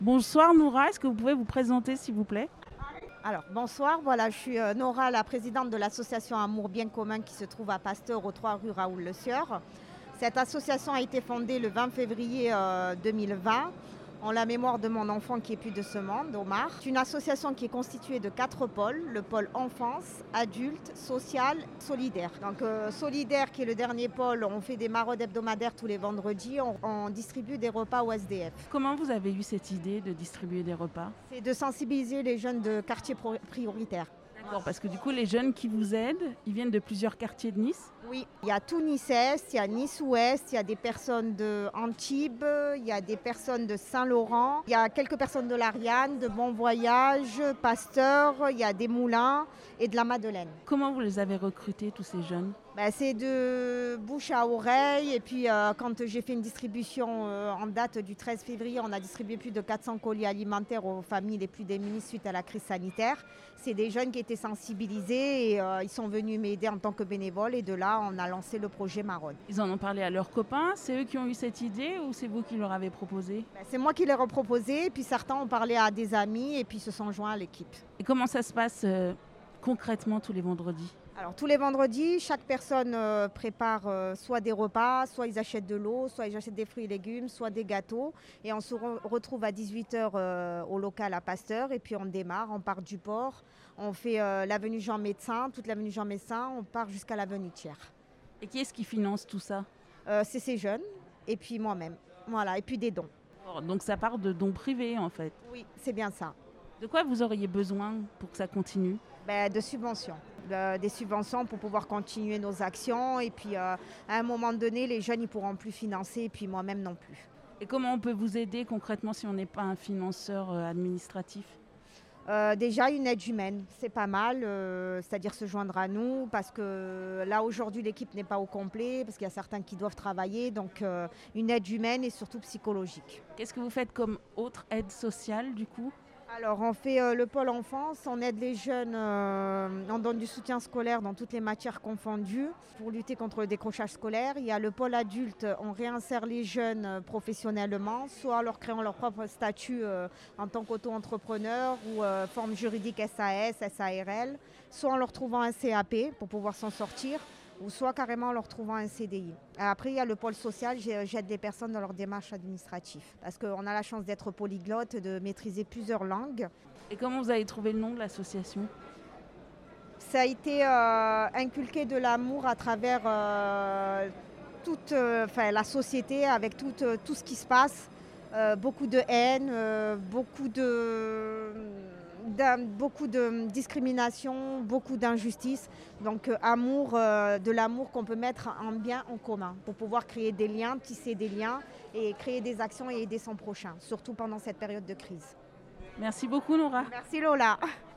Bonsoir Noura, est-ce que vous pouvez vous présenter s'il vous plaît? Alors, bonsoir, voilà, je suis Nora, la présidente de l'association Amour Bien Commun qui se trouve à Pasteur, aux 3 rue Raoul Le Sieur. Cette association a été fondée le 20 février 2020 en la mémoire de mon enfant qui est plus de ce monde, Omar. C'est une association qui est constituée de 4 pôles, le pôle enfance, adulte, social, solidaire. Donc solidaire qui est le dernier pôle, on fait des maraudes hebdomadaires tous les vendredis, on distribue des repas aux SDF. Comment vous avez eu cette idée de distribuer des repas? C'est de sensibiliser les jeunes de quartiers prioritaires. D'accord, parce que du coup les jeunes qui vous aident, ils viennent de plusieurs quartiers de Nice. Oui, il y a tout Nice-Est, il y a Nice-Ouest, il y a des personnes de Antibes, il y a des personnes de Saint-Laurent, il y a quelques personnes de l'Ariane, de Bon Voyage, Pasteur, il y a des Moulins et de la Madeleine. Comment vous les avez recrutés tous ces jeunes? C'est de bouche à oreille et puis quand j'ai fait une distribution en date du 13 février, on a distribué plus de 400 colis alimentaires aux familles les plus démunies suite à la crise sanitaire. C'est des jeunes qui étaient sensibilisés et ils sont venus m'aider en tant que bénévole et de là on a lancé le projet Maraude. Ils en ont parlé à leurs copains, c'est eux qui ont eu cette idée ou c'est vous qui leur avez proposé? C'est moi qui l'ai reproposé, puis certains ont parlé à des amis et puis se sont joints à l'équipe. Et comment ça se passe concrètement tous les vendredis? Alors tous les vendredis, chaque personne prépare soit des repas, soit ils achètent de l'eau, soit ils achètent des fruits et légumes, soit des gâteaux. Et on se retrouve à 18h au local à Pasteur et puis on démarre, on part du port, on fait l'avenue Jean Médecin, toute l'avenue Jean Médecin, on part jusqu'à l'avenue Thiers. Et qui est-ce qui finance tout ça? C'est ces jeunes et puis moi-même, voilà, et puis des dons. Donc ça part de dons privés en fait. Oui, c'est bien ça. De quoi vous auriez besoin pour que ça continue? De subventions. Des subventions pour pouvoir continuer nos actions et puis à un moment donné les jeunes ils pourront plus financer et puis moi-même non plus. Et comment on peut vous aider concrètement si on n'est pas un financeur administratif? Déjà une aide humaine, c'est pas mal, c'est-à-dire se joindre à nous parce que là aujourd'hui l'équipe n'est pas au complet parce qu'il y a certains qui doivent travailler donc une aide humaine et surtout psychologique. Qu'est-ce que vous faites comme autre aide sociale du coup? Alors on fait le pôle enfance, on aide les jeunes, on donne du soutien scolaire dans toutes les matières confondues pour lutter contre le décrochage scolaire. Il y a le pôle adulte, on réinsère les jeunes professionnellement, soit en leur créant leur propre statut en tant qu'auto-entrepreneur ou forme juridique SAS, SARL, soit en leur trouvant un CAP pour pouvoir s'en sortir ou soit carrément en leur trouvant un CDI. Après, il y a le pôle social, j'aide les personnes dans leur démarche administrative. Parce qu'on a la chance d'être polyglotte, de maîtriser plusieurs langues. Et comment vous avez trouvé le nom de l'association? Ça a été inculqué de l'amour à travers toute la société, avec tout ce qui se passe. Beaucoup de haine, beaucoup de discrimination, beaucoup d'injustice. Donc amour, de l'amour qu'on peut mettre en bien en commun pour pouvoir créer des liens, tisser des liens et créer des actions et aider son prochain, surtout pendant cette période de crise. Merci beaucoup Nora. Merci Lola.